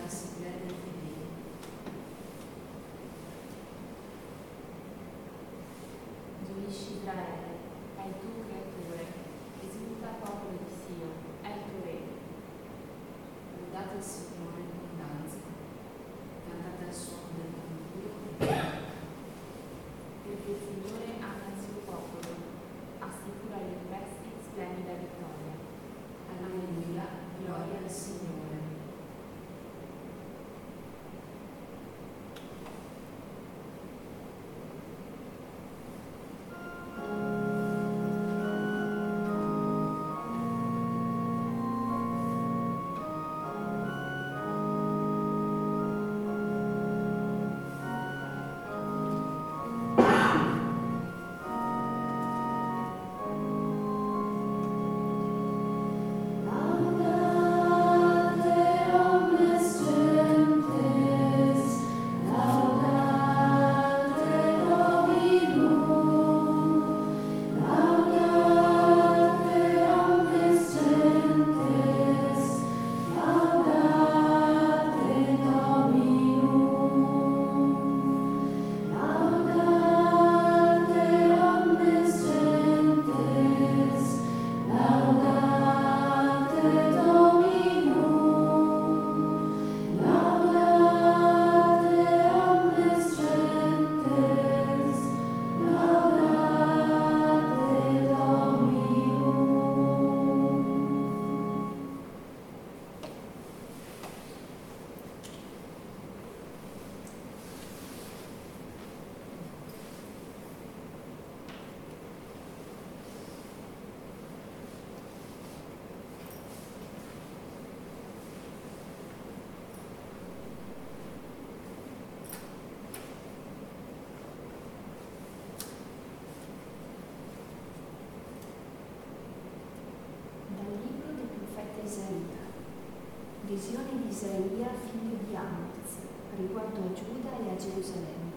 l'assemblea dei fedeli. Gioisci Israele, è il tuo creatore, esulta popolo di Sion, è il tuo re. Lodate il Signore con danze, cantate al suono del tamburo, Perché il Signore ama il suo popolo, assicura agli oppressi splendida vittoria. alleluia, gloria al Signore. Isaia. Visione di Isaia, figlio di Amoz, riguardo a Giuda e a Gerusalemme.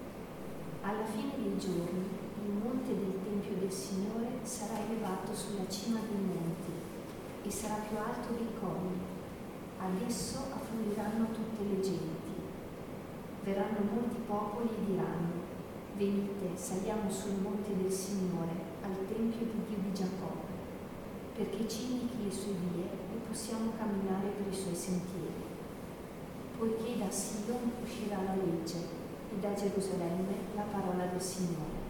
Alla fine dei giorni, il monte del Tempio del Signore sarà elevato sulla cima dei monti e sarà più alto dei colli. Ad esso affluiranno tutte le genti. Verranno molti popoli e diranno: venite, saliamo sul monte del Signore, al Tempio di Dio di Giacobbe, perché ci indichi le sue vie e possiamo camminare per i suoi sentieri. Poiché da Sion uscirà la legge e da Gerusalemme la parola del Signore.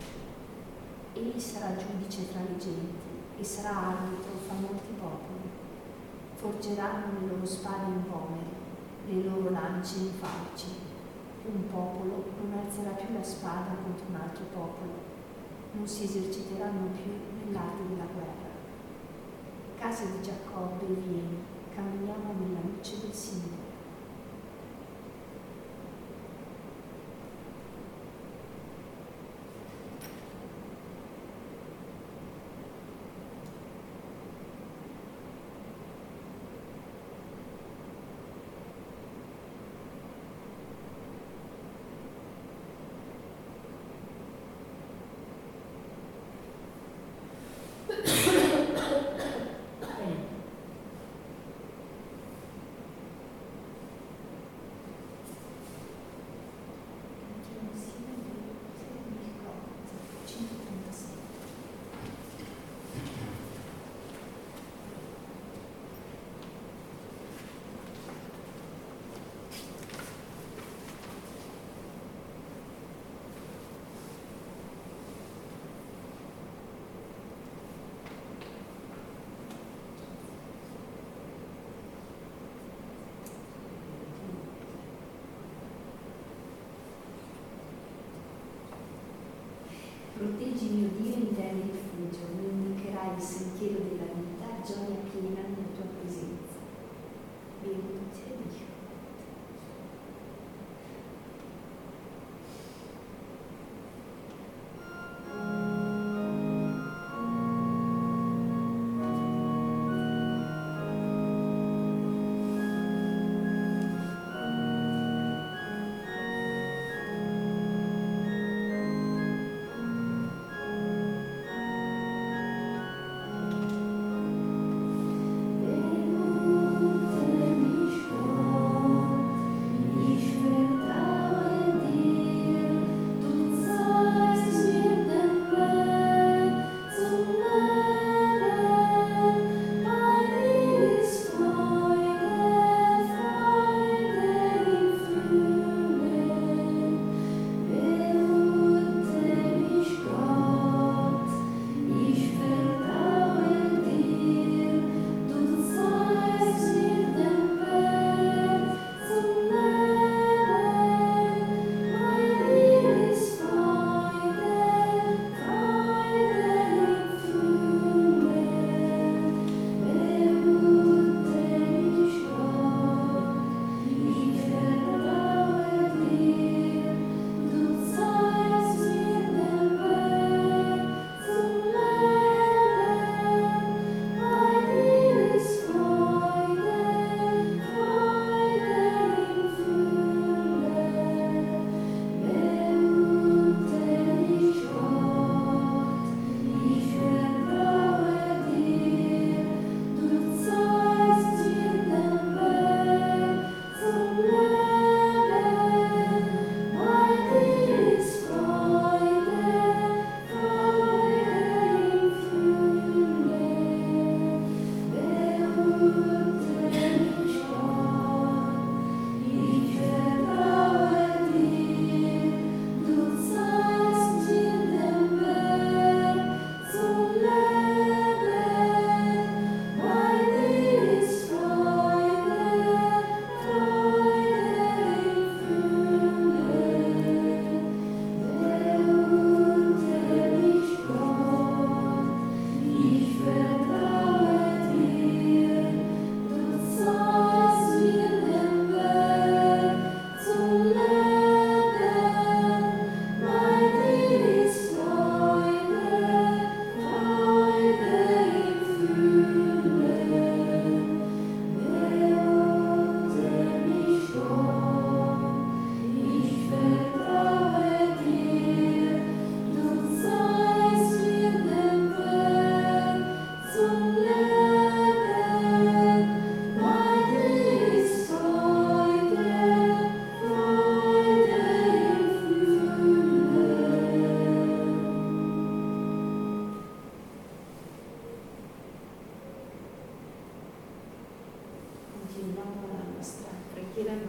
Egli sarà giudice tra le genti e sarà arbitro fra molti popoli. Forgeranno le loro spade in pomeri, le loro lance in falci. Un popolo non alzerà più la spada contro un altro popolo, non si eserciteranno più nell'arte della guerra. Casa di Giacobbe, vieni, camminiamo nella luce del Signore.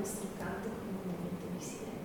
nostro canto con un momento di silenzio.